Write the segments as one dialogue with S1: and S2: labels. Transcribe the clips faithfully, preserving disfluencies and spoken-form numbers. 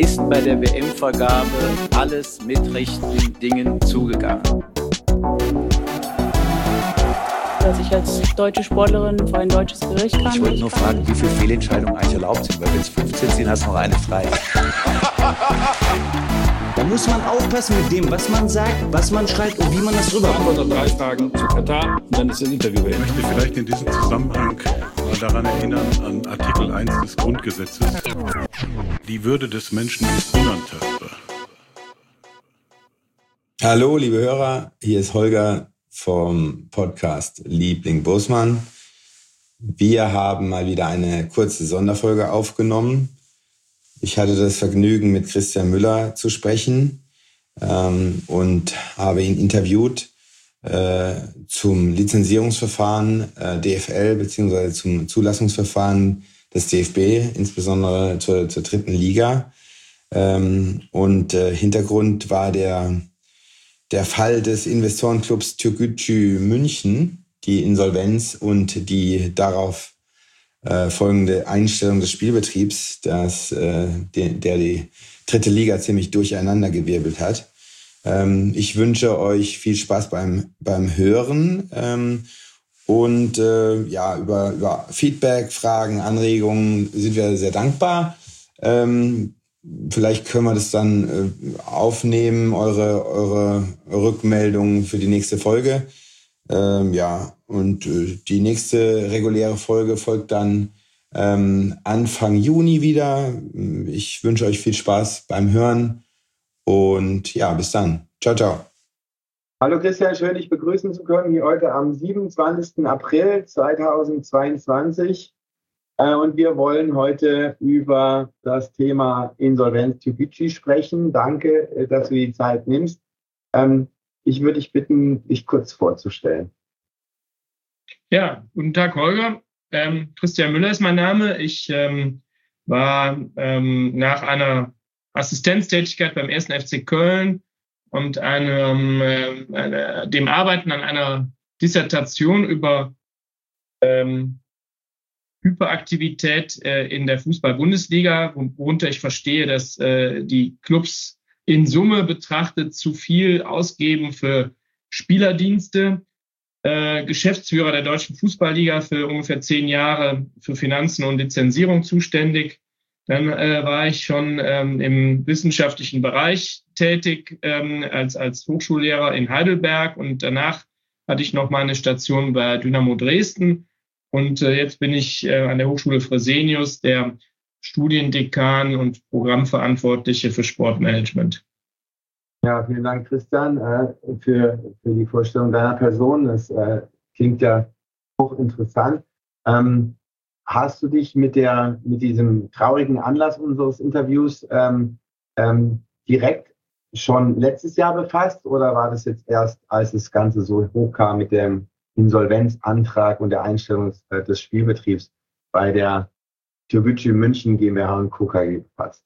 S1: ist bei der W M-Vergabe alles mit rechten Dingen zugegangen.
S2: Dass ich als deutsche Sportlerin vor ein deutsches Gericht kann.
S3: Ich wollte nur fragen, wie viele Fehlentscheidungen eigentlich erlaubt sind, weil wenn es fünfzehn sind, hast du noch eine frei.
S4: Da muss man aufpassen mit dem, was man sagt, was man schreibt und wie man das rüberkommt.
S5: Oder drei Fragen zu Katar und dann ist das Interview beendet.
S6: Ich möchte vielleicht in diesem Zusammenhang mal daran erinnern, an Artikel eins des Grundgesetzes. Die Würde des Menschen ist unantastbar.
S7: Hallo, liebe Hörer, hier ist Holger vom Podcast Liebling Bosman. Wir haben mal wieder eine kurze Sonderfolge aufgenommen. Ich hatte das Vergnügen, mit Christian Müller zu sprechen ähm, und habe ihn interviewt äh, zum Lizenzierungsverfahren äh, D F L bzw. zum Zulassungsverfahren des D F B, insbesondere zur, zur dritten Liga. Ähm, und äh, Hintergrund war der Der Fall des Investorenclubs Türkgücü München, die Insolvenz und die darauf äh, folgende Einstellung des Spielbetriebs, das, äh, der, der die dritte Liga ziemlich durcheinandergewirbelt hat. Ähm, ich wünsche euch viel Spaß beim, beim Hören ähm, und äh, ja, über, über Feedback, Fragen, Anregungen sind wir sehr dankbar. Ähm, Vielleicht können wir das dann äh, aufnehmen, eure, eure Rückmeldungen für die nächste Folge. Ähm, ja, und äh, die nächste reguläre Folge folgt dann ähm, Anfang Juni wieder. Ich wünsche euch viel Spaß beim Hören und ja, bis dann. Ciao, ciao.
S8: Hallo Christian, schön dich begrüßen zu können hier heute am siebenundzwanzigsten April zweitausendzweiundzwanzig. Und wir wollen heute über das Thema Insolvenz Türkgücü sprechen. Danke, dass du die Zeit nimmst. Ich würde dich bitten, dich kurz vorzustellen.
S9: Ja, guten Tag, Holger. Ähm, Christian Müller ist mein Name. Ich ähm, war ähm, nach einer Assistenztätigkeit beim ersten F C Köln und einem, äh, eine, dem Arbeiten an einer Dissertation über ähm, Hyperaktivität äh, in der Fußball-Bundesliga, worunter ich verstehe, dass äh, die Clubs in Summe betrachtet zu viel ausgeben für Spielerdienste. Äh, Geschäftsführer der Deutschen Fußballliga für ungefähr zehn Jahre für Finanzen und Lizenzierung zuständig. Dann äh, war ich schon ähm, im wissenschaftlichen Bereich tätig ähm, als, als Hochschullehrer in Heidelberg und danach hatte ich noch mal eine Station bei Dynamo Dresden. Und äh, jetzt bin ich äh, an der Hochschule Fresenius der Studiendekan und Programmverantwortliche für Sportmanagement.
S8: Ja, vielen Dank, Christian, äh, für, für die Vorstellung deiner Person. Das äh, klingt ja hochinteressant. Ähm, hast du dich mit, der, mit diesem traurigen Anlass unseres Interviews ähm, ähm, direkt schon letztes Jahr befasst oder war das jetzt erst, als das Ganze so hochkam mit dem Insolvenzantrag und der Einstellung des, des Spielbetriebs bei der Türkgücü München GmbH und Co. K G befasst?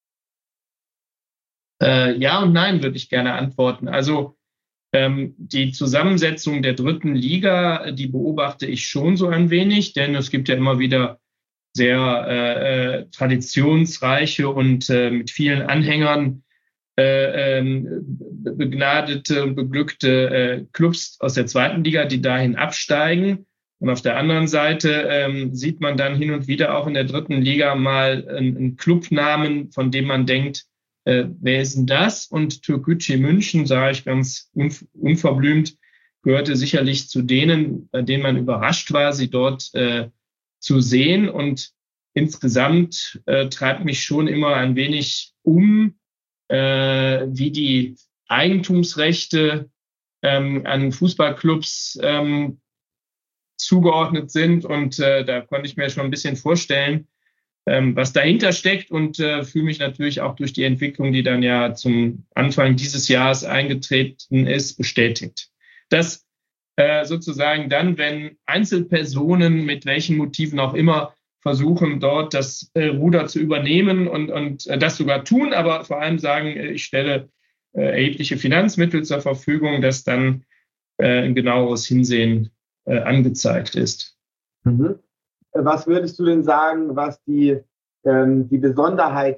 S9: Äh, ja und nein, würde ich gerne antworten. Also ähm, die Zusammensetzung der dritten Liga, die beobachte ich schon so ein wenig, denn es gibt ja immer wieder sehr äh, traditionsreiche und äh, mit vielen Anhängern Äh, ähm, begnadete und beglückte äh, Clubs aus der zweiten Liga, die dahin absteigen. Und auf der anderen Seite ähm, sieht man dann hin und wieder auch in der dritten Liga mal einen, einen Clubnamen, von dem man denkt, äh, wer ist denn das? Und Türkgücü München, sage ich ganz unv- unverblümt, gehörte sicherlich zu denen, bei denen man überrascht war, sie dort äh, zu sehen. Und insgesamt äh, treibt mich schon immer ein wenig um, wie die Eigentumsrechte ähm, an Fußballclubs ähm, zugeordnet sind. Und äh, da konnte ich mir schon ein bisschen vorstellen, ähm, was dahinter steckt und äh, fühle mich natürlich auch durch die Entwicklung, die dann ja zum Anfang dieses Jahres eingetreten ist, bestätigt. Dass äh, sozusagen dann, wenn Einzelpersonen mit welchen Motiven auch immer versuchen dort das äh, Ruder zu übernehmen und, und äh, das sogar tun, aber vor allem sagen, äh, ich stelle äh, erhebliche Finanzmittel zur Verfügung, dass dann äh, ein genaueres Hinsehen äh, angezeigt ist.
S8: Mhm. Was würdest du denn sagen, was die, ähm, die Besonderheit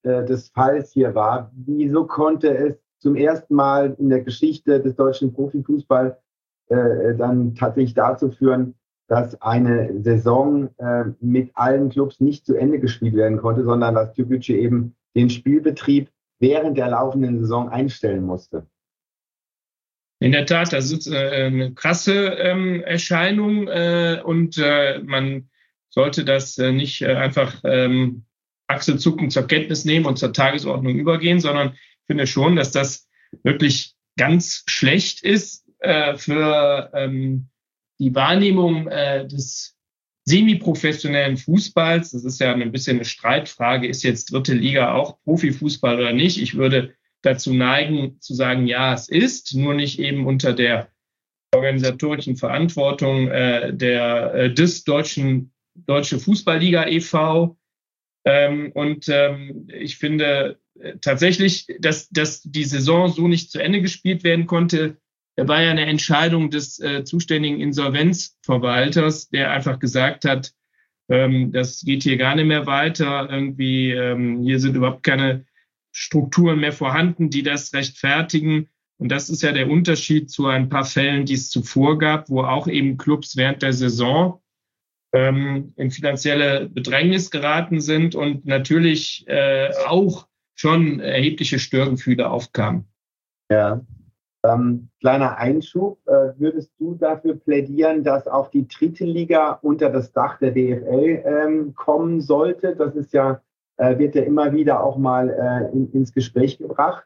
S8: äh, des Falls hier war. Wieso konnte es zum ersten Mal in der Geschichte des deutschen Profifußballs äh, dann tatsächlich dazu führen, dass eine Saison äh, mit allen Clubs nicht zu Ende gespielt werden konnte, sondern dass Türkgücü eben den Spielbetrieb während der laufenden Saison einstellen musste?
S9: In der Tat, das ist äh, eine krasse ähm, Erscheinung äh, und äh, man sollte das äh, nicht äh, einfach ähm, achselzuckend zur Kenntnis nehmen und zur Tagesordnung übergehen, sondern ich finde schon, dass das wirklich ganz schlecht ist äh, für ähm, die Wahrnehmung äh, des semiprofessionellen Fußballs. Das ist ja ein bisschen eine Streitfrage, ist jetzt dritte Liga auch Profifußball oder nicht? Ich würde dazu neigen, zu sagen, ja, es ist, nur nicht eben unter der organisatorischen Verantwortung äh, der äh, des deutschen Deutsche Fußballliga e V. Ähm, und ähm, ich finde äh, tatsächlich, dass, dass die Saison so nicht zu Ende gespielt werden konnte, war ja eine Entscheidung des äh, zuständigen Insolvenzverwalters, der einfach gesagt hat, ähm, das geht hier gar nicht mehr weiter. Irgendwie ähm, hier sind überhaupt keine Strukturen mehr vorhanden, die das rechtfertigen. Und das ist ja der Unterschied zu ein paar Fällen, die es zuvor gab, wo auch eben Clubs während der Saison ähm, in finanzielle Bedrängnis geraten sind und natürlich äh, auch schon erhebliche Störgefühle aufkamen.
S8: Ja. Ähm, kleiner Einschub, äh, würdest du dafür plädieren, dass auch die dritte Liga unter das Dach der D F L ähm, kommen sollte? Das ist ja Äh, wird ja immer wieder auch mal äh, in, ins Gespräch gebracht.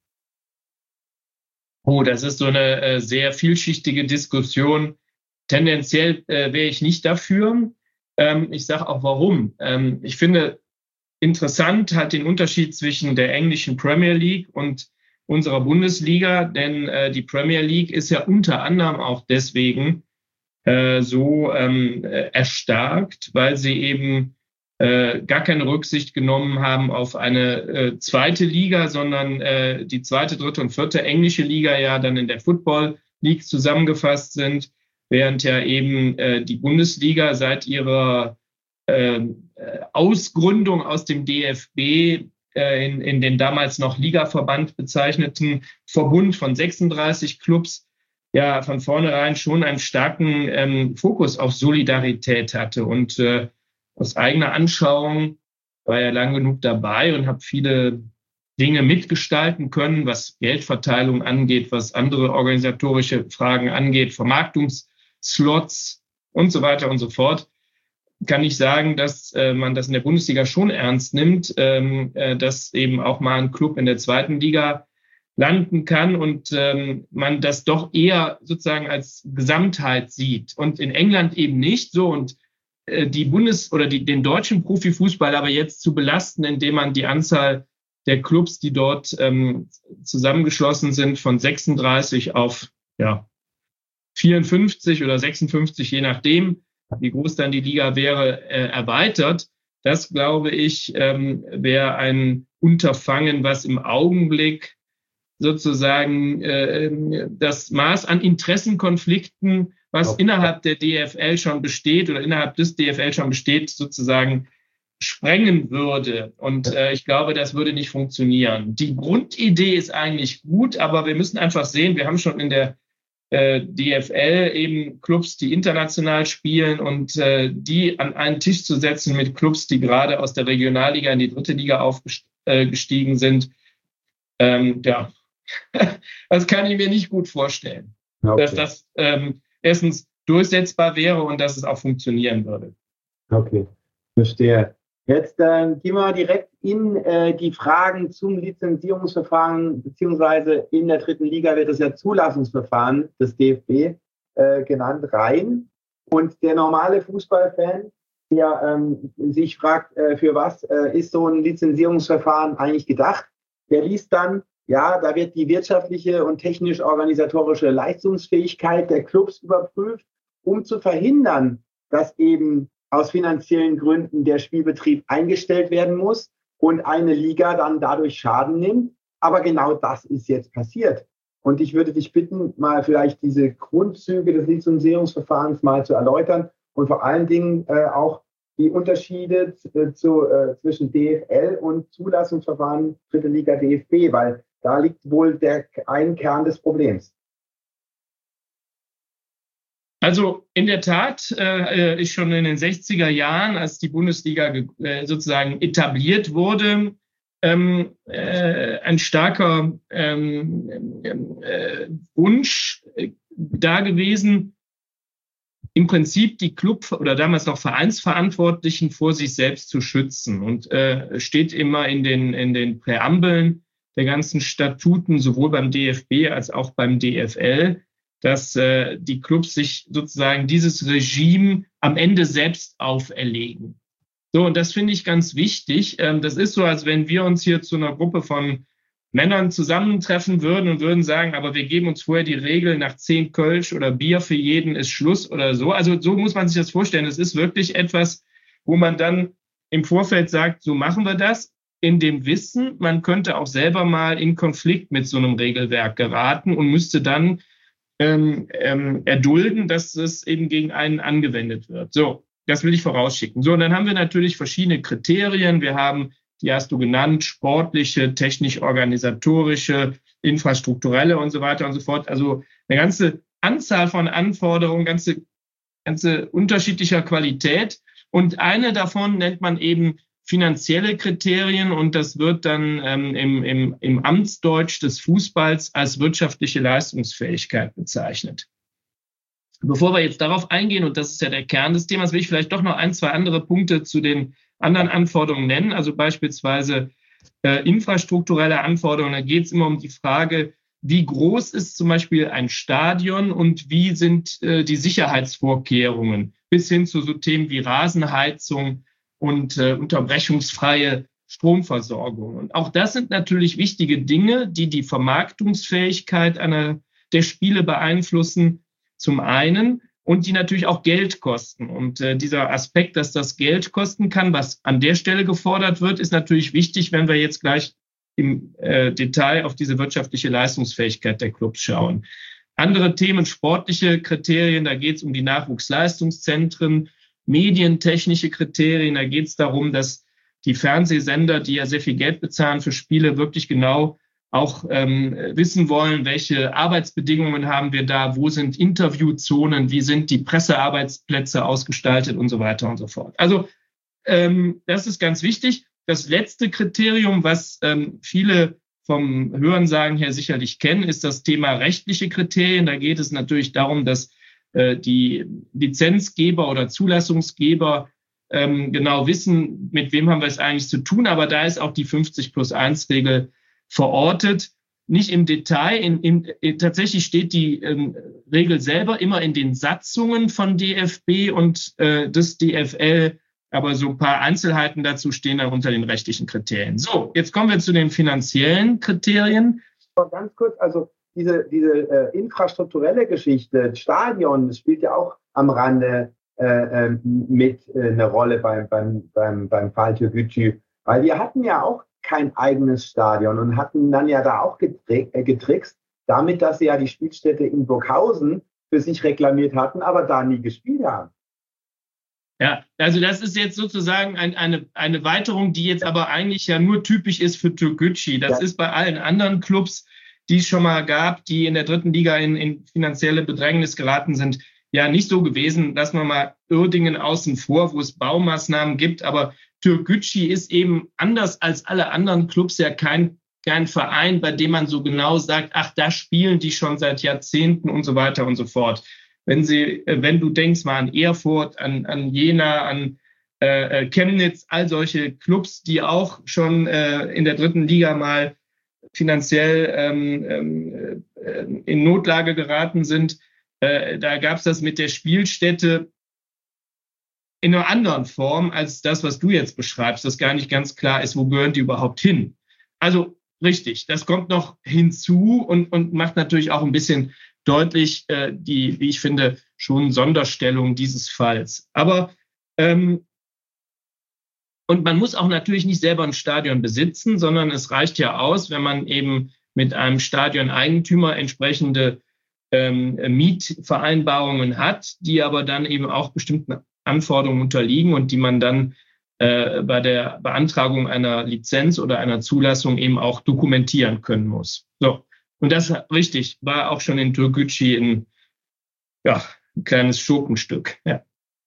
S9: Oh, das ist so eine äh, sehr vielschichtige Diskussion. Tendenziell äh, wäre ich nicht dafür. Ähm, ich sage auch warum. Ähm, ich finde interessant halt den Unterschied zwischen der englischen Premier League und unserer Bundesliga, denn äh, die Premier League ist ja unter anderem auch deswegen äh, so ähm, äh, erstarkt, weil sie eben Äh, gar keine Rücksicht genommen haben auf eine äh, zweite Liga, sondern äh, die zweite, dritte und vierte englische Liga ja dann in der Football League zusammengefasst sind, während ja eben äh, die Bundesliga seit ihrer äh, Ausgründung aus dem D F B äh, in, in den damals noch Ligaverband bezeichneten Verbund von sechsunddreißig Clubs ja von vornherein schon einen starken ähm, Fokus auf Solidarität hatte. Und äh, aus eigener Anschauung war ja lang genug dabei und habe viele Dinge mitgestalten können, was Geldverteilung angeht, was andere organisatorische Fragen angeht, Vermarktungsslots und so weiter und so fort. Kann ich sagen, dass äh, man das in der Bundesliga schon ernst nimmt, ähm, äh, dass eben auch mal ein Club in der zweiten Liga landen kann und ähm, man das doch eher sozusagen als Gesamtheit sieht und in England eben nicht so. Und die Bundes- oder die, den deutschen Profifußball aber jetzt zu belasten, indem man die Anzahl der Clubs, die dort ähm, zusammengeschlossen sind, von sechsunddreißig auf ja, vierundfünfzig oder sechsundfünfzig, je nachdem, wie groß dann die Liga wäre, äh, erweitert. Das, glaube ich, ähm, wäre ein Unterfangen, was im Augenblick sozusagen äh, das Maß an Interessenkonflikten, was okay. innerhalb der D F L schon besteht oder innerhalb des D F L schon besteht, sozusagen sprengen würde. Und äh, ich glaube, das würde nicht funktionieren. Die Grundidee ist eigentlich gut, aber wir müssen einfach sehen, wir haben schon in der äh, D F L eben Clubs, die international spielen und äh, die an einen Tisch zu setzen mit Clubs, die gerade aus der Regionalliga in die dritte Liga aufgestiegen äh, sind. Ähm, ja, das kann ich mir nicht gut vorstellen, okay. dass das ähm, erstens durchsetzbar wäre und dass es auch funktionieren würde.
S8: Okay, verstehe. Jetzt äh, gehen wir direkt in äh, die Fragen zum Lizenzierungsverfahren, beziehungsweise in der dritten Liga wird es ja Zulassungsverfahren des D F B äh, genannt, rein. Und der normale Fußballfan, der ähm, sich fragt, äh, für was äh, ist so ein Lizenzierungsverfahren eigentlich gedacht, der liest dann, ja, da wird die wirtschaftliche und technisch-organisatorische Leistungsfähigkeit der Clubs überprüft, um zu verhindern, dass eben aus finanziellen Gründen der Spielbetrieb eingestellt werden muss und eine Liga dann dadurch Schaden nimmt. Aber genau das ist jetzt passiert. Und ich würde dich bitten, mal vielleicht diese Grundzüge des Lizenzierungsverfahrens mal zu erläutern und vor allen Dingen äh, auch die Unterschiede äh, zu, äh, zwischen D F L und Zulassungsverfahren Dritte Liga D F B, weil da liegt wohl der ein Kern des Problems.
S9: Also in der Tat äh, ist schon in den sechziger Jahren, als die Bundesliga äh, sozusagen etabliert wurde, ähm, äh, ein starker ähm, äh, Wunsch äh, da gewesen, im Prinzip die Club- oder damals noch Vereinsverantwortlichen vor sich selbst zu schützen. Und äh, steht immer in den, in den Präambeln der ganzen Statuten, sowohl beim D F B als auch beim D F L, dass äh, die Clubs sich sozusagen dieses Regime am Ende selbst auferlegen. So, und das finde ich ganz wichtig. Ähm, das ist so, als wenn wir uns hier zu einer Gruppe von Männern zusammentreffen würden und würden sagen, aber wir geben uns vorher die Regel, nach zehn Kölsch oder Bier für jeden ist Schluss oder so. Also so muss man sich das vorstellen. Es ist wirklich etwas, wo man dann im Vorfeld sagt, so machen wir das, in dem Wissen, man könnte auch selber mal in Konflikt mit so einem Regelwerk geraten und müsste dann ähm, ähm, erdulden, dass es eben gegen einen angewendet wird. So, das will ich vorausschicken. So, und dann haben wir natürlich verschiedene Kriterien. Wir haben, die hast du genannt, sportliche, technisch-organisatorische, infrastrukturelle und so weiter und so fort. Also eine ganze Anzahl von Anforderungen, ganze, ganze unterschiedlicher Qualität. Und eine davon nennt man eben finanzielle Kriterien, und das wird dann ähm, im, im, im Amtsdeutsch des Fußballs als wirtschaftliche Leistungsfähigkeit bezeichnet. Bevor wir jetzt darauf eingehen, und das ist ja der Kern des Themas, will ich vielleicht doch noch ein, zwei andere Punkte zu den anderen Anforderungen nennen, also beispielsweise äh, infrastrukturelle Anforderungen. Da geht es immer um die Frage, wie groß ist zum Beispiel ein Stadion und wie sind äh, die Sicherheitsvorkehrungen, bis hin zu so Themen wie Rasenheizung und äh, unterbrechungsfreie Stromversorgung. Und auch das sind natürlich wichtige Dinge, die die Vermarktungsfähigkeit einer der Spiele beeinflussen, zum einen, und die natürlich auch Geld kosten. Und äh, dieser Aspekt, dass das Geld kosten kann, was an der Stelle gefordert wird, ist natürlich wichtig, wenn wir jetzt gleich im äh, Detail auf diese wirtschaftliche Leistungsfähigkeit der Clubs schauen. Andere Themen, sportliche Kriterien, da geht es um die Nachwuchsleistungszentren, medientechnische Kriterien, da geht es darum, dass die Fernsehsender, die ja sehr viel Geld bezahlen für Spiele, wirklich genau auch ähm, wissen wollen, welche Arbeitsbedingungen haben wir da, wo sind Interviewzonen, wie sind die Pressearbeitsplätze ausgestaltet und so weiter und so fort. Also ähm, das ist ganz wichtig. Das letzte Kriterium, was ähm, viele vom Hörensagen her sicherlich kennen, ist das Thema rechtliche Kriterien. Da geht es natürlich darum, dass die Lizenzgeber oder Zulassungsgeber ähm, genau wissen, mit wem haben wir es eigentlich zu tun. Aber da ist auch die fünfzig plus eins Regel verortet. Nicht im Detail. In, in, in, tatsächlich steht die ähm, Regel selber immer in den Satzungen von D F B und äh, des D F L. Aber so ein paar Einzelheiten dazu stehen dann unter den rechtlichen Kriterien. So, jetzt kommen wir zu den finanziellen Kriterien.
S8: Ganz kurz, also Diese, diese äh, infrastrukturelle Geschichte, Stadion, das spielt ja auch am Rande äh, äh, mit äh, eine Rolle beim, beim, beim, beim Fall Türkgücü. Weil wir hatten ja auch kein eigenes Stadion und hatten dann ja da auch getri- äh, getrickst, damit, dass sie ja die Spielstätte in Burghausen für sich reklamiert hatten, aber da nie gespielt haben.
S9: Ja, also das ist jetzt sozusagen ein, eine, eine Weiterung, die jetzt aber eigentlich ja nur typisch ist für Türkgücü. Das ja. ist bei allen anderen Clubs, die es schon mal gab, die in der dritten Liga in, in finanzielle Bedrängnis geraten sind, ja nicht so gewesen. Lassen wir mal Uerdingen außen vor, wo es Baumaßnahmen gibt. Aber Türkgücü ist eben anders als alle anderen Clubs ja kein, kein Verein, bei dem man so genau sagt, ach, da spielen die schon seit Jahrzehnten und so weiter und so fort. Wenn sie, wenn du denkst mal an Erfurt, an, an Jena, an äh, Chemnitz, all solche Clubs, die auch schon äh, in der dritten Liga mal finanziell ähm, äh, in Notlage geraten sind, äh, da gab es das mit der Spielstätte in einer anderen Form als das, was du jetzt beschreibst, dass gar nicht ganz klar ist, wo gehören die überhaupt hin. Also richtig, das kommt noch hinzu und, und macht natürlich auch ein bisschen deutlich äh, die, wie ich finde, schon Sonderstellung dieses Falls. Aber ähm, und man muss auch natürlich nicht selber ein Stadion besitzen, sondern es reicht ja aus, wenn man eben mit einem Stadioneigentümer entsprechende ähm, Mietvereinbarungen hat, die aber dann eben auch bestimmten Anforderungen unterliegen und die man dann äh, bei der Beantragung einer Lizenz oder einer Zulassung eben auch dokumentieren können muss. So. Und das, richtig, war auch schon in Türkgücü ein, ja, ein kleines Schurkenstück. Ja.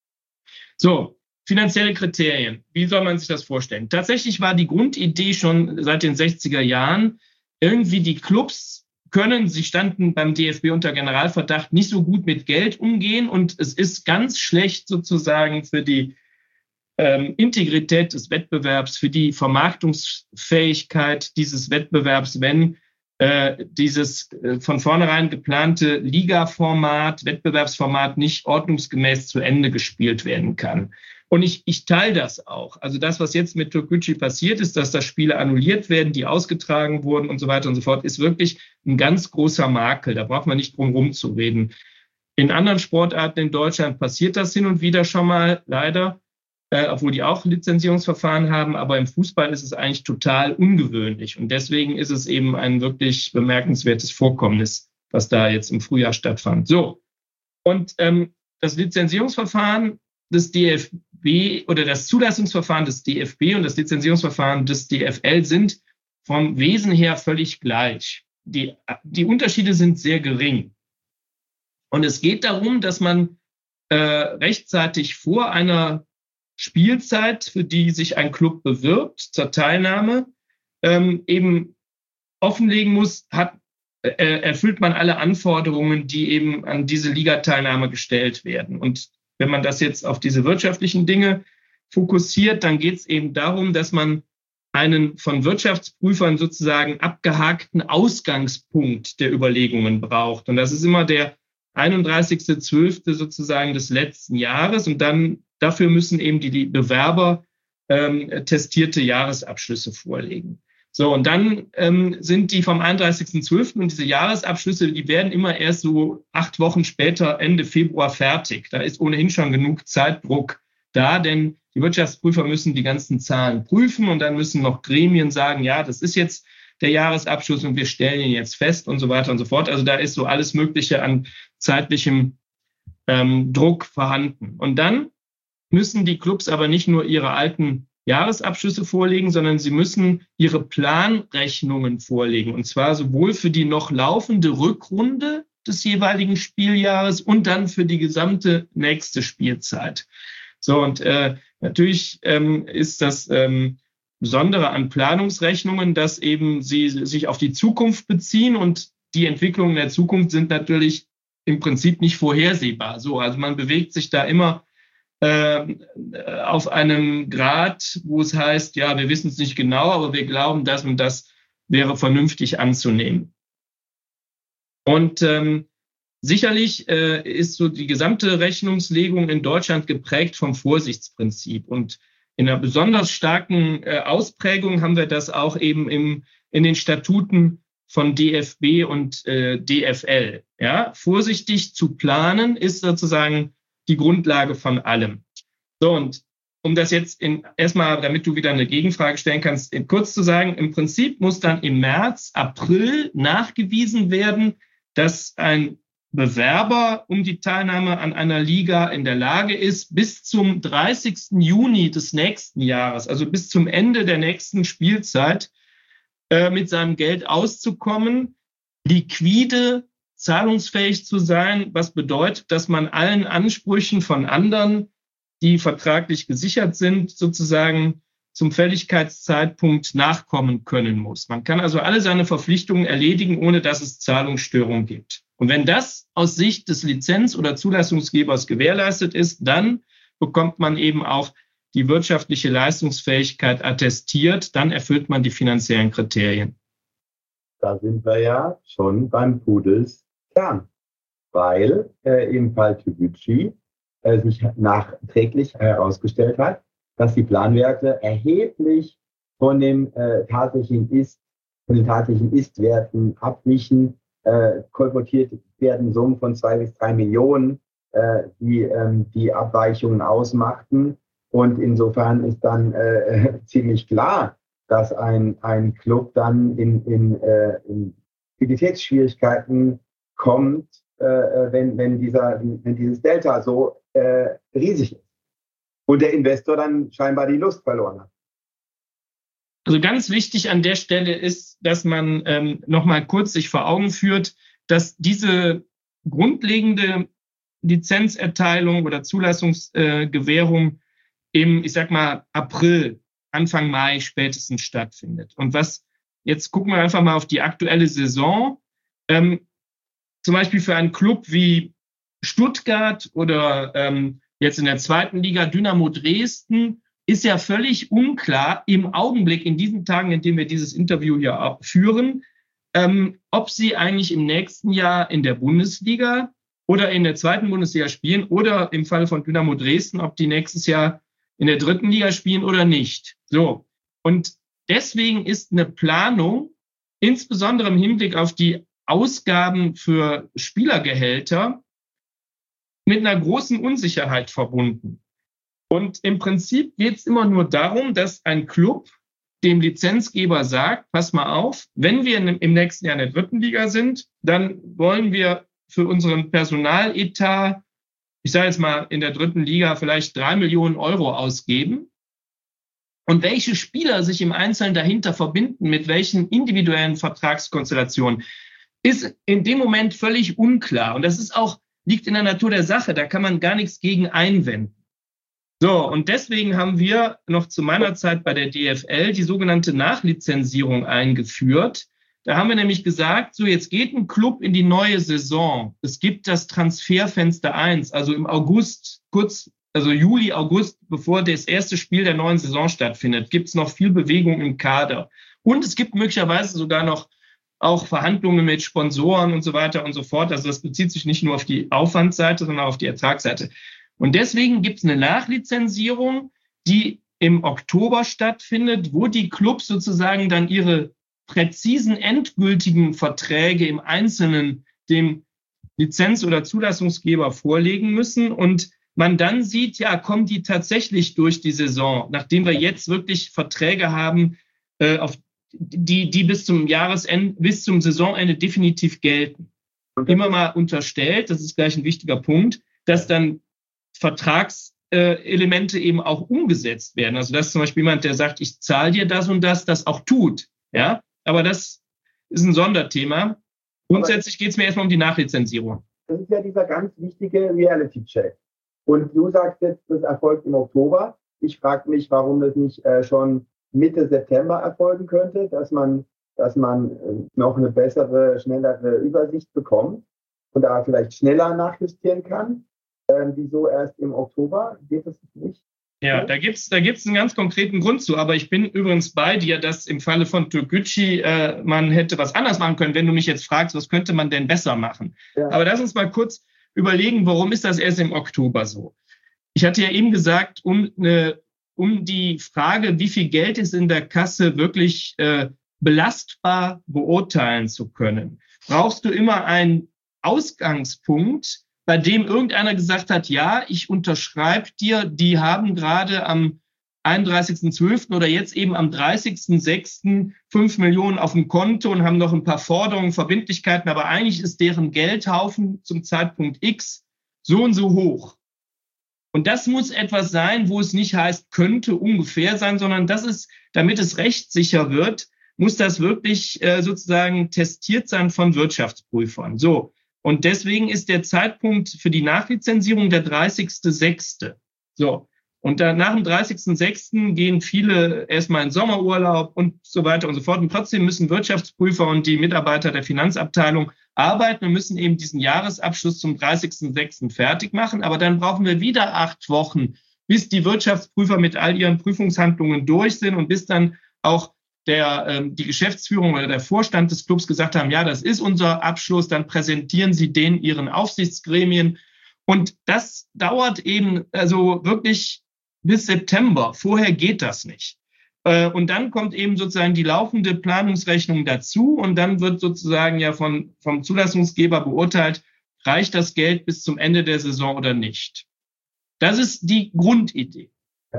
S9: So, finanzielle Kriterien. Wie soll man sich das vorstellen? Tatsächlich war die Grundidee schon seit den sechziger Jahren, irgendwie die Clubs können, sie standen beim D F B unter Generalverdacht, nicht so gut mit Geld umgehen und es ist ganz schlecht sozusagen für die ähm, Integrität des Wettbewerbs, für die Vermarktungsfähigkeit dieses Wettbewerbs, wenn äh, dieses äh, von vornherein geplante Liga-Format, Wettbewerbsformat nicht ordnungsgemäß zu Ende gespielt werden kann. Und ich, ich teile das auch. Also das, was jetzt mit Türkgücü passiert ist, dass da Spiele annulliert werden, die ausgetragen wurden und so weiter und so fort, ist wirklich ein ganz großer Makel. Da braucht man nicht drum rumzureden. In anderen Sportarten in Deutschland passiert das hin und wieder schon mal, leider, äh, obwohl die auch Lizenzierungsverfahren haben. Aber im Fußball ist es eigentlich total ungewöhnlich. Und deswegen ist es eben ein wirklich bemerkenswertes Vorkommnis, was da jetzt im Frühjahr stattfand. So, und ähm, das Lizenzierungsverfahren des D F B oder das Zulassungsverfahren des D F B und das Lizenzierungsverfahren des D F L sind vom Wesen her völlig gleich. Die, die Unterschiede sind sehr gering. Und es geht darum, dass man äh, rechtzeitig vor einer Spielzeit, für die sich ein Club bewirbt, zur Teilnahme, ähm, eben offenlegen muss, hat, äh, erfüllt man alle Anforderungen, die eben an diese Ligateilnahme gestellt werden. Und wenn man das jetzt auf diese wirtschaftlichen Dinge fokussiert, dann geht es eben darum, dass man einen von Wirtschaftsprüfern sozusagen abgehakten Ausgangspunkt der Überlegungen braucht. Und das ist immer der einunddreißigster zwölfter sozusagen des letzten Jahres. Und dann dafür müssen eben die, die Bewerber ähm, testierte Jahresabschlüsse vorlegen. So, und dann ähm, sind die vom einunddreißigster zwölfter und diese Jahresabschlüsse, die werden immer erst so acht Wochen später, Ende Februar, fertig. Da ist ohnehin schon genug Zeitdruck da, denn die Wirtschaftsprüfer müssen die ganzen Zahlen prüfen und dann müssen noch Gremien sagen, ja, das ist jetzt der Jahresabschluss und wir stellen ihn jetzt fest und so weiter und so fort. Also da ist so alles Mögliche an zeitlichem ähm, Druck vorhanden. Und dann müssen die Clubs aber nicht nur ihre alten Jahresabschlüsse vorlegen, sondern sie müssen ihre Planrechnungen vorlegen. Und zwar sowohl für die noch laufende Rückrunde des jeweiligen Spieljahres und dann für die gesamte nächste Spielzeit. So, und äh, natürlich ähm, ist das ähm, Besondere an Planungsrechnungen, dass eben sie sich auf die Zukunft beziehen und die Entwicklungen der Zukunft sind natürlich im Prinzip nicht vorhersehbar. So, also man bewegt sich da immer auf einem Grad, wo es heißt, ja, wir wissen es nicht genau, aber wir glauben, das und das wäre vernünftig anzunehmen. Und ähm, sicherlich äh, ist so die gesamte Rechnungslegung in Deutschland geprägt vom Vorsichtsprinzip. Und in einer besonders starken äh, Ausprägung haben wir das auch eben im, in den Statuten von D F B und äh, D F L. Ja, vorsichtig zu planen ist sozusagen die Grundlage von allem. So, und um das jetzt in, erstmal, damit du wieder eine Gegenfrage stellen kannst, kurz zu sagen, im Prinzip muss dann im März, April nachgewiesen werden, dass ein Bewerber um die Teilnahme an einer Liga in der Lage ist, bis zum dreißigsten Juni des nächsten Jahres, also bis zum Ende der nächsten Spielzeit, äh, mit seinem Geld auszukommen, liquide zahlungsfähig zu sein, was bedeutet, dass man allen Ansprüchen von anderen, die vertraglich gesichert sind, sozusagen zum Fälligkeitszeitpunkt nachkommen können muss. Man kann also alle seine Verpflichtungen erledigen, ohne dass es Zahlungsstörungen gibt. Und wenn das aus Sicht des Lizenz- oder Zulassungsgebers gewährleistet ist, dann bekommt man eben auch die wirtschaftliche Leistungsfähigkeit attestiert, dann erfüllt man die finanziellen Kriterien.
S8: Da sind wir ja schon beim Pudels Kern, weil äh, im Fall Türkgücü äh, sich nachträglich herausgestellt hat, dass die Planwerte erheblich von dem äh, tatsächlichen Ist, von den tatsächlichen Ist-Werten abwichen, äh, kolportiert werden Summen von zwei bis drei Millionen, äh, die ähm, die Abweichungen ausmachten. Und insofern ist dann äh, ziemlich klar, dass ein, ein Club dann in, in, äh, in Liquiditätsschwierigkeiten kommt, äh, wenn, wenn, dieser, wenn dieses Delta so äh, riesig ist. Und der Investor dann scheinbar die Lust verloren hat.
S9: Also ganz wichtig an der Stelle ist, dass man ähm, nochmal kurz sich vor Augen führt, dass diese grundlegende Lizenzerteilung oder Zulassungsgewährung äh, im, ich sag mal, April, Anfang Mai spätestens stattfindet. Und was, jetzt gucken wir einfach mal auf die aktuelle Saison. Ähm, zum Beispiel für einen Club wie Stuttgart oder ähm, jetzt in der zweiten Liga Dynamo Dresden ist ja völlig unklar im Augenblick, in diesen Tagen, in denen wir dieses Interview hier auch führen, ähm, ob sie eigentlich im nächsten Jahr in der Bundesliga oder in der zweiten Bundesliga spielen oder im Fall von Dynamo Dresden, ob die nächstes Jahr in der dritten Liga spielen oder nicht. So. Und deswegen ist eine Planung, insbesondere im Hinblick auf die Ausgaben für Spielergehälter, mit einer großen Unsicherheit verbunden. Und im Prinzip geht es immer nur darum, dass ein Club dem Lizenzgeber sagt, pass mal auf, wenn wir im nächsten Jahr in der dritten Liga sind, dann wollen wir für unseren Personaletat, ich sage jetzt mal in der dritten Liga, vielleicht drei Millionen Euro ausgeben. Und welche Spieler sich im Einzelnen dahinter verbinden, mit welchen individuellen Vertragskonstellationen, ist in dem Moment völlig unklar. Und das ist auch, liegt in der Natur der Sache, da kann man gar nichts gegen einwenden. So, und deswegen haben wir noch zu meiner Zeit bei der D F L die sogenannte Nachlizenzierung eingeführt. Da haben wir nämlich gesagt, so jetzt geht ein Club in die neue Saison. Es gibt das Transferfenster eins, also im August, kurz, also Juli, August, bevor das erste Spiel der neuen Saison stattfindet, gibt es noch viel Bewegung im Kader. Und es gibt möglicherweise sogar noch auch Verhandlungen mit Sponsoren und so weiter und so fort. Also das bezieht sich nicht nur auf die Aufwandsseite, sondern auch auf die Ertragsseite. Und deswegen gibt es eine Nachlizenzierung, die im Oktober stattfindet, wo die Clubs sozusagen dann ihre präzisen, endgültigen Verträge im Einzelnen dem Lizenz- oder Zulassungsgeber vorlegen müssen. Und man dann sieht, ja, kommen die tatsächlich durch die Saison, nachdem wir jetzt wirklich Verträge haben, äh, auf die, die bis zum Jahresende, bis zum Saisonende definitiv gelten. Immer mal unterstellt, das ist gleich ein wichtiger Punkt, dass dann Vertragselemente eben auch umgesetzt werden. Also dass zum Beispiel jemand, der sagt, ich zahle dir das und das, das auch tut. Ja, aber das ist ein Sonderthema. Grundsätzlich geht es mir erstmal um die Nachlizenzierung.
S8: Das ist ja dieser ganz wichtige Reality-Check. Und du sagst jetzt, das erfolgt im Oktober. Ich frage mich, warum das nicht äh, schon Mitte September erfolgen könnte, dass man, dass man äh, noch eine bessere, schnellere Übersicht bekommt und da vielleicht schneller nachjustieren kann. Ähm, wieso erst im Oktober? Geht das nicht?
S9: Ja, da gibt's da gibt's einen ganz konkreten Grund zu. Aber ich bin übrigens bei dir, dass im Falle von Türkgücü äh, man hätte was anders machen können, wenn du mich jetzt fragst, was könnte man denn besser machen? Ja. Aber lass uns mal kurz überlegen, warum ist das erst im Oktober so? Ich hatte ja eben gesagt, um eine, um die Frage, wie viel Geld ist in der Kasse, wirklich äh, belastbar beurteilen zu können, brauchst du immer einen Ausgangspunkt, bei dem irgendeiner gesagt hat, ja, ich unterschreibe dir, die haben gerade am einunddreißigsten zwölften oder jetzt eben am dreißigsten sechsten fünf Millionen auf dem Konto und haben noch ein paar Forderungen, Verbindlichkeiten, aber eigentlich ist deren Geldhaufen zum Zeitpunkt X so und so hoch. Und das muss etwas sein, wo es nicht heißt, könnte ungefähr sein, sondern das ist, damit es rechtssicher wird, muss das wirklich äh, sozusagen testiert sein von Wirtschaftsprüfern. So. Und deswegen ist der Zeitpunkt für die Nachlizenzierung der dreißigsten sechsten So. Und dann nach dem dreißigsten sechsten gehen viele erstmal in Sommerurlaub und so weiter und so fort. Und trotzdem müssen Wirtschaftsprüfer und die Mitarbeiter der Finanzabteilung arbeiten und müssen eben diesen Jahresabschluss zum dreißigsten sechsten fertig machen. Aber dann brauchen wir wieder acht Wochen, bis die Wirtschaftsprüfer mit all ihren Prüfungshandlungen durch sind und bis dann auch der ähm, die Geschäftsführung oder der Vorstand des Clubs gesagt haben, ja, das ist unser Abschluss, dann präsentieren sie den ihren Aufsichtsgremien. Und das dauert eben also wirklich bis September. Vorher geht das nicht. Äh, und dann kommt eben sozusagen die laufende Planungsrechnung dazu und dann wird sozusagen ja von vom Zulassungsgeber beurteilt, reicht das Geld bis zum Ende der Saison oder nicht. Das ist die Grundidee.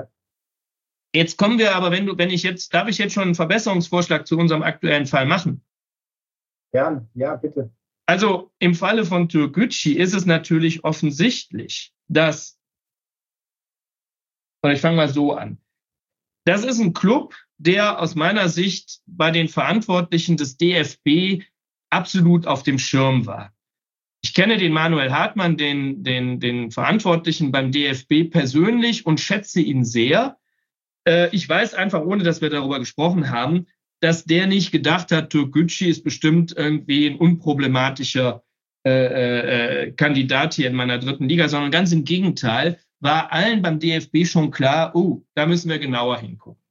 S9: Jetzt kommen wir aber, wenn du, wenn ich jetzt, darf ich jetzt schon einen Verbesserungsvorschlag zu unserem aktuellen Fall machen?
S8: Ja, ja, bitte.
S9: Also im Falle von Türkgücü ist es natürlich offensichtlich, dass Oder ich fange mal so an. Das ist ein Club, der aus meiner Sicht bei den Verantwortlichen des D F B absolut auf dem Schirm war. Ich kenne den Manuel Hartmann, den, den, den Verantwortlichen beim D F B persönlich und schätze ihn sehr. Äh, ich weiß einfach, ohne dass wir darüber gesprochen haben, dass der nicht gedacht hat, Türkgücü ist bestimmt irgendwie ein unproblematischer äh, äh, Kandidat hier in meiner dritten Liga, sondern ganz im Gegenteil, war allen beim D F B schon klar, oh, da müssen wir genauer hingucken.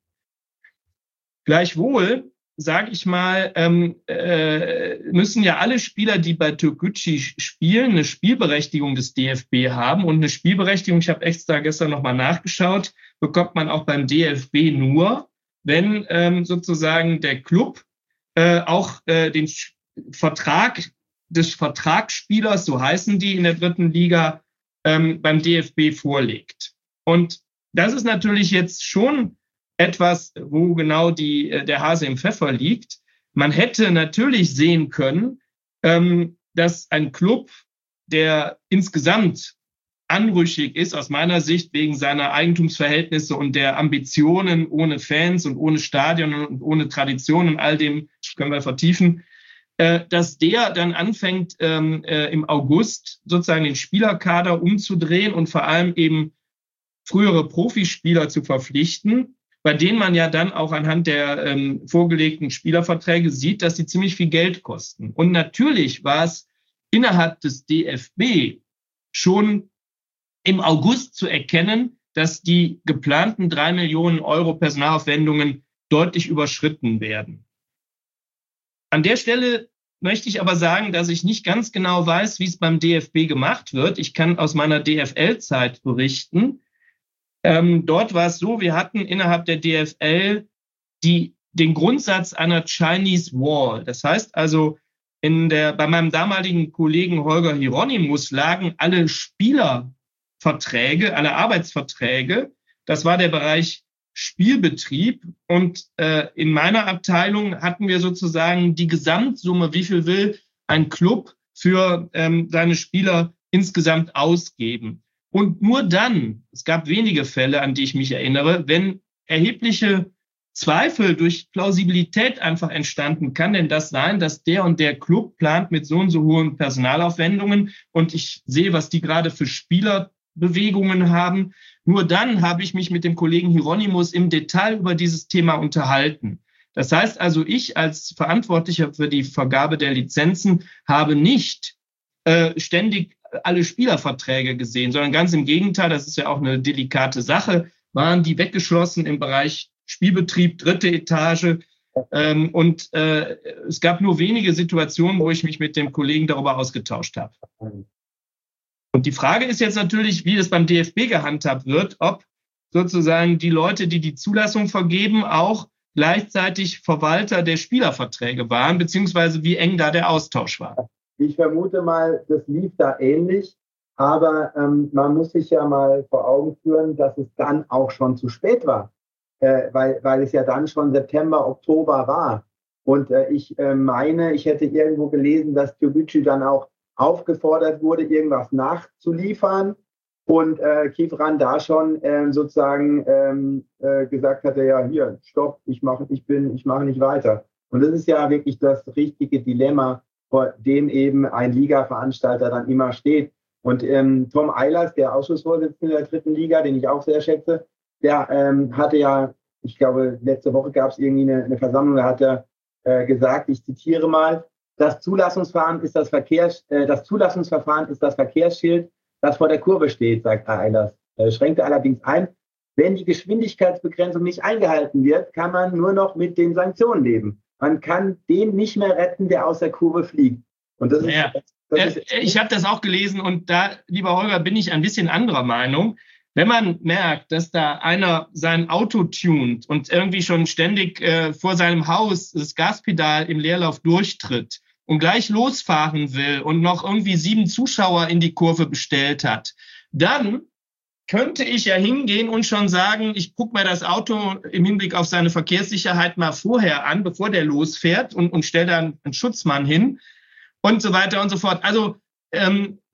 S9: Gleichwohl, sage ich mal, ähm, äh, müssen ja alle Spieler, die bei Türkgücü spielen, eine Spielberechtigung des D F B haben. Und eine Spielberechtigung, ich habe extra gestern nochmal nachgeschaut, bekommt man auch beim D F B nur, wenn ähm, sozusagen der Club äh, auch äh, den Vertrag des Vertragsspielers, so heißen die in der dritten Liga, ähm, beim D F B vorlegt. Und das ist natürlich jetzt schon etwas, wo genau die, der Hase im Pfeffer liegt. Man hätte natürlich sehen können, ähm, dass ein Club, der insgesamt anrüchig ist, aus meiner Sicht wegen seiner Eigentumsverhältnisse und der Ambitionen ohne Fans und ohne Stadion und ohne Tradition und all dem können wir vertiefen, äh, dass der dann anfängt, ähm, äh, im August sozusagen den Spielerkader umzudrehen und vor allem eben frühere Profispieler zu verpflichten, bei denen man ja dann auch anhand der ähm, vorgelegten Spielerverträge sieht, dass sie ziemlich viel Geld kosten. Und natürlich war es innerhalb des D F B schon im August zu erkennen, dass die geplanten drei Millionen Euro Personalaufwendungen deutlich überschritten werden. An der Stelle möchte ich aber sagen, dass ich nicht ganz genau weiß, wie es beim D F B gemacht wird. Ich kann aus meiner D F L-Zeit berichten. Ähm, dort war es so, wir hatten innerhalb der D F L die, den Grundsatz einer Chinese Wall. Das heißt also, in der, bei meinem damaligen Kollegen Holger Hieronymus lagen alle Spielerverträge, alle Arbeitsverträge. Das war der Bereich Spielbetrieb. Und äh, in meiner Abteilung hatten wir sozusagen die Gesamtsumme, wie viel will ein Club für ähm, seine Spieler insgesamt ausgeben. Und nur dann, es gab wenige Fälle, an die ich mich erinnere, wenn erhebliche Zweifel durch Plausibilität einfach entstanden, kann denn das sein, dass der und der Club plant mit so und so hohen Personalaufwendungen und ich sehe, was die gerade für Spielerbewegungen haben. Nur dann habe ich mich mit dem Kollegen Hieronymus im Detail über dieses Thema unterhalten. Das heißt also, ich als Verantwortlicher für die Vergabe der Lizenzen habe nicht äh, ständig alle Spielerverträge gesehen, sondern ganz im Gegenteil, das ist ja auch eine delikate Sache, waren die weggeschlossen im Bereich Spielbetrieb, dritte Etage. Ähm, und äh, es gab nur wenige Situationen, wo ich mich mit dem Kollegen darüber ausgetauscht habe. Und die Frage ist jetzt natürlich, wie das beim D F B gehandhabt wird, ob sozusagen die Leute, die die Zulassung vergeben, auch gleichzeitig Verwalter der Spielerverträge waren, beziehungsweise wie eng da der Austausch war.
S8: Ich vermute mal, das lief da ähnlich, aber ähm, man muss sich ja mal vor Augen führen, dass es dann auch schon zu spät war, äh, weil, weil es ja dann schon September, Oktober war. Und äh, ich äh, meine, ich hätte irgendwo gelesen, dass Türkgücü dann auch aufgefordert wurde, irgendwas nachzuliefern und äh, Kifran da schon äh, sozusagen ähm, äh, gesagt hatte, ja hier, stopp, ich mache ich bin, ich mache nicht weiter. Und das ist ja wirklich das richtige Dilemma, vor dem eben ein Liga-Veranstalter dann immer steht. Und ähm, Tom Eilers, der Ausschussvorsitzende der dritten Liga, den ich auch sehr schätze, der ähm, hatte ja, ich glaube, letzte Woche gab es irgendwie eine, eine Versammlung, da hat er äh, gesagt, ich zitiere mal, das Zulassungsverfahren ist das Verkehrs, äh, das Zulassungsverfahren ist das Verkehrsschild, das vor der Kurve steht, sagt Eilers. Er schränkte allerdings ein, wenn die Geschwindigkeitsbegrenzung nicht eingehalten wird, kann man nur noch mit den Sanktionen leben. Man kann den nicht mehr retten, der aus der Kurve fliegt. Und das ist,
S9: ja.
S8: das ist
S9: ich habe das auch gelesen und da, lieber Holger, bin ich ein bisschen anderer Meinung. Wenn man merkt, dass da einer sein Auto tunt und irgendwie schon ständig äh, vor seinem Haus das Gaspedal im Leerlauf durchtritt und gleich losfahren will und noch irgendwie sieben Zuschauer in die Kurve bestellt hat, dann könnte ich ja hingehen und schon sagen, ich gucke mir das Auto im Hinblick auf seine Verkehrssicherheit mal vorher an, bevor der losfährt und, und stelle dann einen Schutzmann hin und so weiter und so fort. Also ähm, der,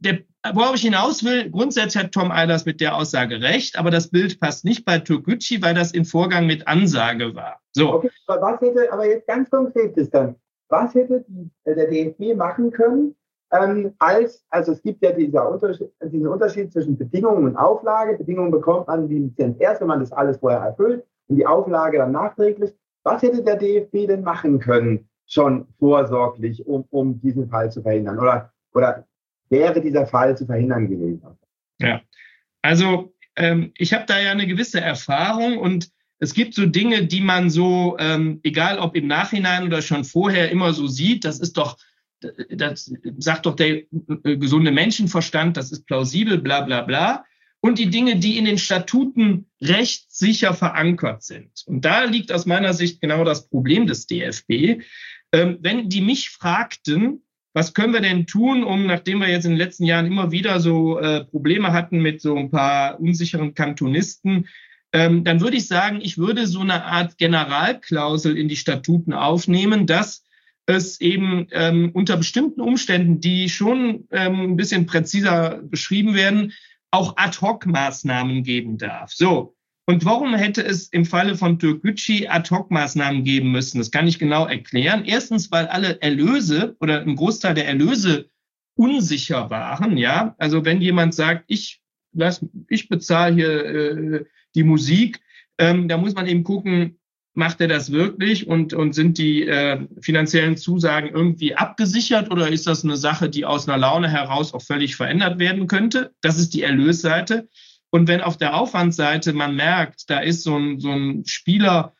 S9: worauf ich hinaus will, grundsätzlich hat Tom Eilers mit der Aussage recht, aber das Bild passt nicht bei Türkgücü, weil das in Vorgang mit Ansage war. So.
S8: Okay, aber was hätte, aber jetzt ganz konkret ist dann, was hätte die, der D F B machen können, ähm, als, also es gibt ja dieser Unterschied, diesen Unterschied zwischen Bedingungen und Auflage. Bedingungen bekommt man die Lizenz erst, wenn man das alles vorher erfüllt, und die Auflage dann nachträglich. Was hätte der D F B denn machen können, schon vorsorglich, um, um diesen Fall zu verhindern? Oder, oder wäre dieser Fall zu verhindern gewesen?
S9: Ja, also ähm, ich habe da ja eine gewisse Erfahrung und es gibt so Dinge, die man so, ähm, egal ob im Nachhinein oder schon vorher, immer so sieht. Das ist doch, das sagt doch der äh, gesunde Menschenverstand, das ist plausibel, bla bla bla. Und die Dinge, die in den Statuten rechtssicher verankert sind. Und da liegt aus meiner Sicht genau das Problem des D F B. Ähm, wenn die mich fragten, was können wir denn tun, um, nachdem wir jetzt in den letzten Jahren immer wieder so äh, Probleme hatten mit so ein paar unsicheren Kantonisten, ähm, dann würde ich sagen, ich würde so eine Art Generalklausel in die Statuten aufnehmen, dass es eben ähm, unter bestimmten Umständen, die schon ähm, ein bisschen präziser beschrieben werden, auch Ad-Hoc-Maßnahmen geben darf. So. Und warum hätte es im Falle von Türkgücü Ad-Hoc-Maßnahmen geben müssen? Das kann ich genau erklären. Erstens, weil alle Erlöse oder ein Großteil der Erlöse unsicher waren. Ja, also wenn jemand sagt, ich lass, ich bezahle hier äh, die Musik, ähm, da muss man eben gucken, macht er das wirklich und und sind die äh, finanziellen Zusagen irgendwie abgesichert oder ist das eine Sache, die aus einer Laune heraus auch völlig verändert werden könnte? Das ist die Erlösseite. Und wenn auf der Aufwandsseite man merkt, da ist so ein, so ein Spielerkader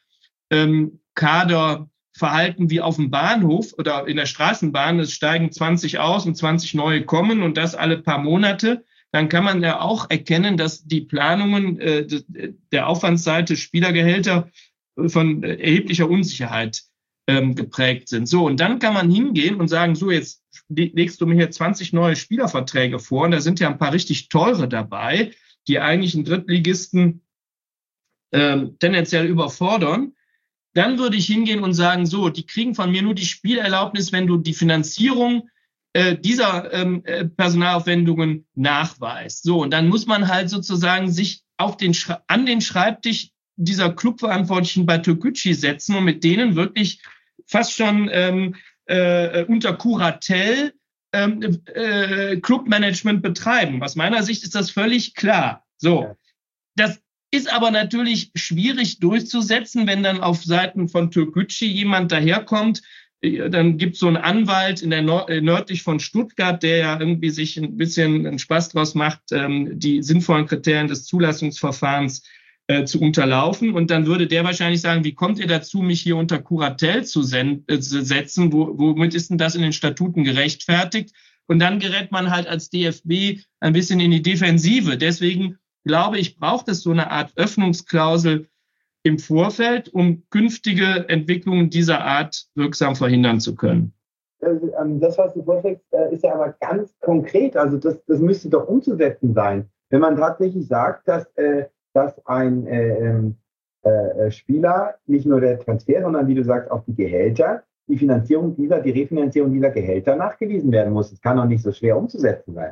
S9: ähm, Verhalten wie auf dem Bahnhof oder in der Straßenbahn, es steigen zwanzig aus und zwanzig neue kommen und das alle paar Monate, dann kann man ja auch erkennen, dass die Planungen äh, der Aufwandsseite Spielergehälter von erheblicher Unsicherheit ähm, geprägt sind. So, und dann kann man hingehen und sagen, so, jetzt legst du mir hier zwanzig neue Spielerverträge vor und da sind ja ein paar richtig teure dabei, die eigentlich einen Drittligisten ähm, tendenziell überfordern, dann würde ich hingehen und sagen, so, die kriegen von mir nur die Spielerlaubnis, wenn du die Finanzierung äh, dieser ähm, äh, Personalaufwendungen nachweist. So, und dann muss man halt sozusagen sich auf den Schra- an den Schreibtisch dieser Clubverantwortlichen bei Türkgücü setzen und mit denen wirklich fast schon ähm, äh, unter Kuratel Ähm, äh, Clubmanagement betreiben. Aus meiner Sicht ist das völlig klar. So, das ist aber natürlich schwierig durchzusetzen, wenn dann auf Seiten von Türkgücü jemand daherkommt. Dann gibt es so einen Anwalt in der Nord- äh, nördlich von Stuttgart, der ja irgendwie sich ein bisschen einen Spaß draus macht, ähm, die sinnvollen Kriterien des Zulassungsverfahrens äh, zu unterlaufen. Und dann würde der wahrscheinlich sagen, wie kommt ihr dazu, mich hier unter Kuratel zu, sen- äh, zu setzen? Wo, womit ist denn das in den Statuten gerechtfertigt? Und dann gerät man halt als D F B ein bisschen in die Defensive. Deswegen glaube ich, braucht es so eine Art Öffnungsklausel im Vorfeld, um künftige Entwicklungen dieser Art wirksam verhindern zu können.
S8: Das, was du vorschlägst, ist ja aber ganz konkret. Also das, das müsste doch umzusetzen sein. Wenn man tatsächlich sagt, dass äh, dass ein äh, äh, Spieler nicht nur der Transfer, sondern wie du sagst, auch die Gehälter, die Finanzierung dieser, die Refinanzierung dieser Gehälter nachgewiesen werden muss. Das kann doch nicht so schwer umzusetzen sein.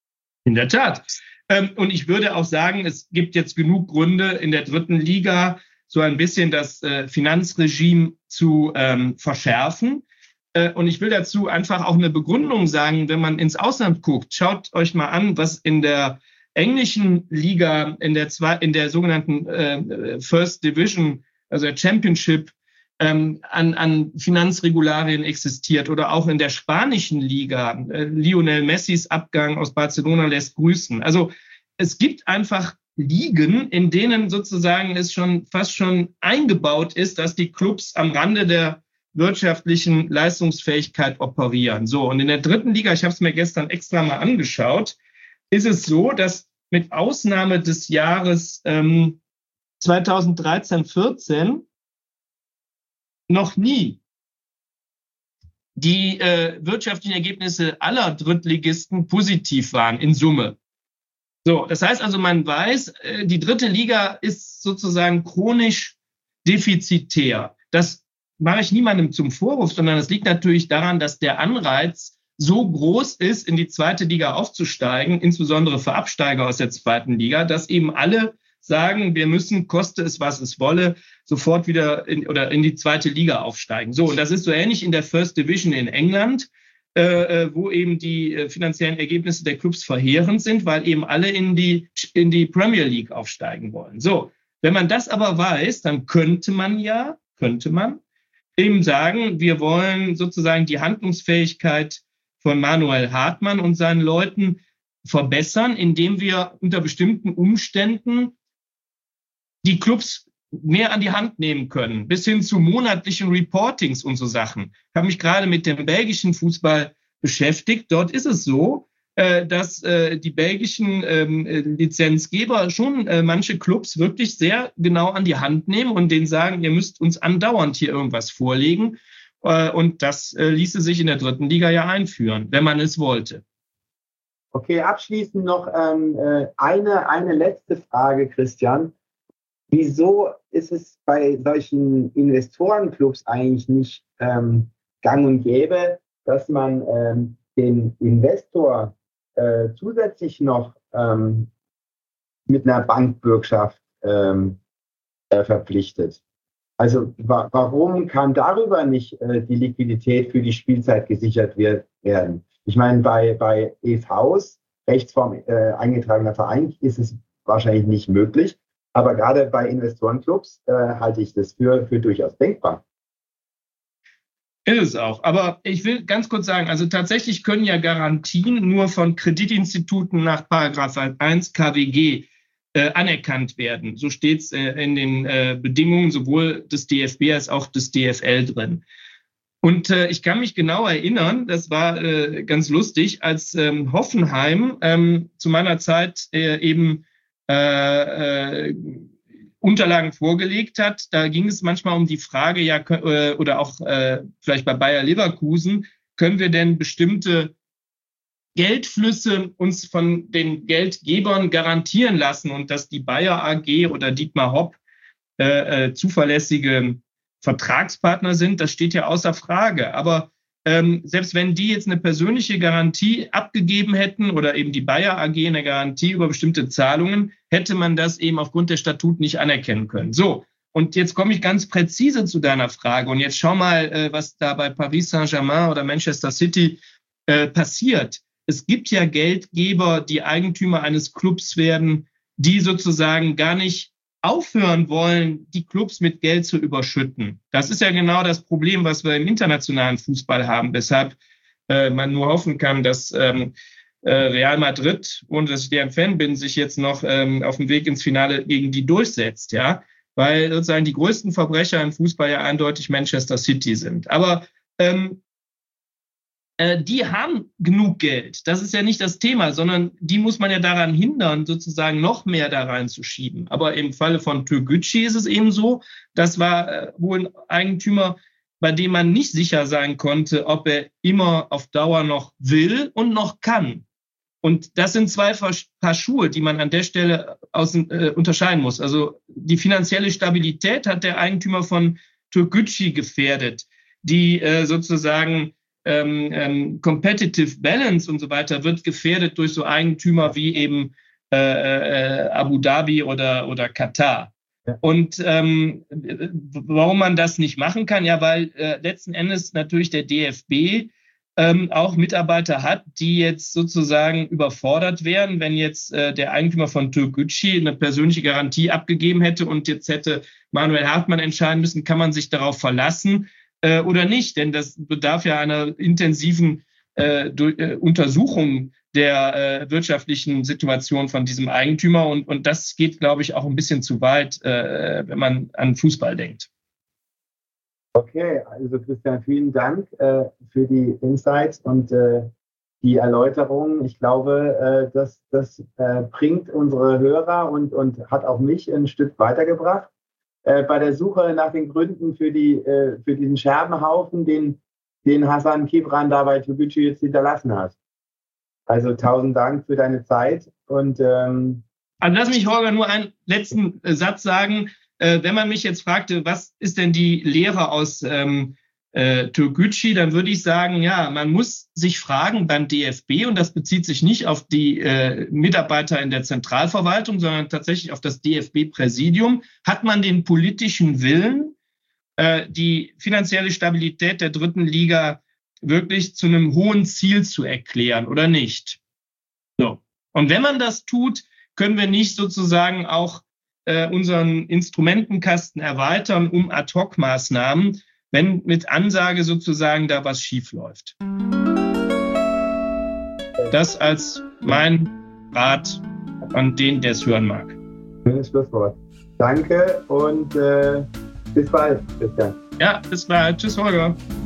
S9: In der Tat. Ähm, und ich würde auch sagen, es gibt jetzt genug Gründe in der dritten Liga, so ein bisschen das äh, Finanzregime zu ähm, verschärfen. Äh, und ich will dazu einfach auch eine Begründung sagen, wenn man ins Ausland guckt, schaut euch mal an, was in der englischen Liga in der zwei, in der sogenannten äh, First Division, also der Championship, ähm, an, an Finanzregularien existiert oder auch in der spanischen Liga. Äh, Lionel Messis Abgang aus Barcelona lässt grüßen. Also es gibt einfach Ligen, in denen sozusagen es schon fast schon eingebaut ist, dass die Clubs am Rande der wirtschaftlichen Leistungsfähigkeit operieren. So, und in der dritten Liga, ich habe es mir gestern extra mal angeschaut, ist es so, dass mit Ausnahme des Jahres ähm, zweitausenddreizehn vierzehn noch nie die äh, wirtschaftlichen Ergebnisse aller Drittligisten positiv waren in Summe. So, das heißt also, man weiß, äh, die dritte Liga ist sozusagen chronisch defizitär. Das mache ich niemandem zum Vorwurf, sondern es liegt natürlich daran, dass der Anreiz, so groß ist, in die zweite Liga aufzusteigen, insbesondere für Absteiger aus der zweiten Liga, dass eben alle sagen, wir müssen, koste es, was es wolle, sofort wieder in, oder in die zweite Liga aufsteigen. So, und das ist so ähnlich in der First Division in England, äh, wo eben die äh, finanziellen Ergebnisse der Clubs verheerend sind, weil eben alle in die, in die Premier League aufsteigen wollen. So, wenn man das aber weiß, dann könnte man ja, könnte man eben sagen, wir wollen sozusagen die Handlungsfähigkeit von Manuel Hartmann und seinen Leuten verbessern, indem wir unter bestimmten Umständen die Clubs mehr an die Hand nehmen können, bis hin zu monatlichen Reportings und so Sachen. Ich habe mich gerade mit dem belgischen Fußball beschäftigt. Dort ist es so, äh, dass äh, die belgischen ähm, Lizenzgeber schon äh, manche Clubs wirklich sehr genau an die Hand nehmen und denen sagen, ihr müsst uns andauernd hier irgendwas vorlegen. Äh, und das äh, ließe sich in der dritten Liga ja einführen, wenn man es wollte.
S8: Okay, abschließend noch ähm, eine, eine letzte Frage, Christian. Wieso ist es bei solchen Investorenclubs eigentlich nicht ähm, gang und gäbe, dass man ähm, den Investor äh, zusätzlich noch ähm, mit einer Bankbürgschaft ähm, äh, verpflichtet? Also wa- warum kann darüber nicht äh, die Liquidität für die Spielzeit gesichert wird, werden? Ich meine, bei, bei E Vs, Rechtsform äh, eingetragener Verein, ist es wahrscheinlich nicht möglich. Aber gerade bei Investorenclubs äh, halte ich das für, für durchaus denkbar.
S9: Ist es auch. Aber ich will ganz kurz sagen, also tatsächlich können ja Garantien nur von Kreditinstituten nach Paragraph eins K W G äh, anerkannt werden. So steht es äh, in den äh, Bedingungen sowohl des D F B als auch des D F L drin. Und äh, ich kann mich genau erinnern, das war äh, ganz lustig, als ähm, Hoffenheim ähm, zu meiner Zeit äh, eben Äh, äh, Unterlagen vorgelegt hat. Da ging es manchmal um die Frage, ja, äh, oder auch äh, vielleicht bei Bayer Leverkusen, können wir denn bestimmte Geldflüsse uns von den Geldgebern garantieren lassen und dass die Bayer A G oder Dietmar Hopp äh, äh, zuverlässige Vertragspartner sind, das steht ja außer Frage. Aber Ähm, selbst wenn die jetzt eine persönliche Garantie abgegeben hätten oder eben die Bayer A G eine Garantie über bestimmte Zahlungen, hätte man das eben aufgrund der Statuten nicht anerkennen können. So, und jetzt komme ich ganz präzise zu deiner Frage. Und jetzt schau mal, äh, was da bei Paris Saint-Germain oder Manchester City äh, passiert. Es gibt ja Geldgeber, die Eigentümer eines Clubs werden, die sozusagen gar nicht aufhören wollen, die Clubs mit Geld zu überschütten. Das ist ja genau das Problem, was wir im internationalen Fußball haben, weshalb äh, man nur hoffen kann, dass ähm, äh, Real Madrid, ohne dass ich deren Fan bin, sich jetzt noch ähm, auf dem Weg ins Finale gegen die durchsetzt, ja, weil sozusagen die größten Verbrecher im Fußball ja eindeutig Manchester City sind. Aber ähm, äh, die haben genug Geld. Das ist ja nicht das Thema, sondern die muss man ja daran hindern, sozusagen noch mehr da reinzuschieben. Aber im Falle von Türkgücü ist es eben so, das war äh, wohl ein Eigentümer, bei dem man nicht sicher sein konnte, ob er immer auf Dauer noch will und noch kann. Und das sind zwei Paar Schuhe, die man an der Stelle aus, äh, unterscheiden muss. Also die finanzielle Stabilität hat der Eigentümer von Türkgücü gefährdet, die äh, sozusagen ähm, ähm, Competitive Balance und so weiter wird gefährdet durch so Eigentümer wie eben äh, äh, Abu Dhabi oder, oder Katar. Ja. Und ähm, warum man das nicht machen kann? Ja, weil äh, letzten Endes natürlich der D F B ähm, auch Mitarbeiter hat, die jetzt sozusagen überfordert wären, wenn jetzt äh, der Eigentümer von Türkgücü eine persönliche Garantie abgegeben hätte und jetzt hätte Manuel Hartmann entscheiden müssen, kann man sich darauf verlassen äh, oder nicht? Denn das bedarf ja einer intensiven äh, durch, äh, Untersuchung der äh, wirtschaftlichen Situation von diesem Eigentümer. Und, und das geht, glaube ich, auch ein bisschen zu weit, äh, wenn man an Fußball denkt.
S8: Okay, also Christian, vielen Dank äh, für die Insights und äh, die Erläuterungen. Ich glaube, äh, das, das äh, bringt unsere Hörer und, und hat auch mich ein Stück weitergebracht. Äh, bei der Suche nach den Gründen für, die, äh, für diesen Scherbenhaufen, den, den Hasan Kibran da bei Türkgücü jetzt hinterlassen hat. Also tausend Dank für deine Zeit. Und ähm
S9: also lass mich, Holger, nur einen letzten äh, Satz sagen. Äh, wenn man mich jetzt fragte, was ist denn die Lehre aus ähm, äh, Türkgücü, dann würde ich sagen, ja, man muss sich fragen beim D F B, und das bezieht sich nicht auf die äh, Mitarbeiter in der Zentralverwaltung, sondern tatsächlich auf das D F B-Präsidium, hat man den politischen Willen, äh, die finanzielle Stabilität der dritten Liga wirklich zu einem hohen Ziel zu erklären oder nicht? So. Und wenn man das tut, können wir nicht sozusagen auch äh, unseren Instrumentenkasten erweitern um Ad-Hoc-Maßnahmen, wenn mit Ansage sozusagen da was schief läuft. Das als mein Rat an den, der es hören mag.
S8: Schönes Schlusswort. Danke und äh, bis bald, Christian.
S9: Ja, bis bald. Tschüss, Holger.